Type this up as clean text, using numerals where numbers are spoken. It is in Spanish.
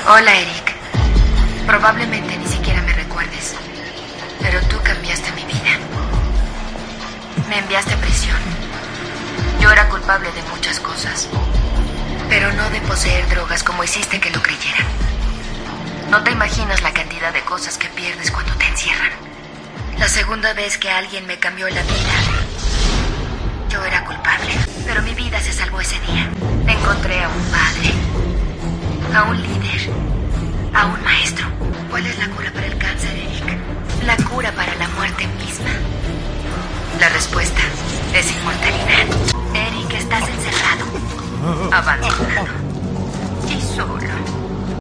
Hola, Eric. Probablemente ni siquiera me recuerdes, pero tú cambiaste mi vida. Me enviaste a prisión. Yo era culpable de muchas cosas, pero no de poseer drogas como hiciste que lo creyera. No te imaginas la cantidad de cosas que pierdes cuando te encierran. La segunda vez que alguien me cambió la vida, yo era culpable, pero mi vida se salvó ese día. Encontré a un padre, a un líder, a un maestro. ¿Cuál es la cura para el cáncer, Eric? ¿La cura para la muerte misma? La respuesta es inmortalidad. Eric, estás encerrado, abandonado y solo.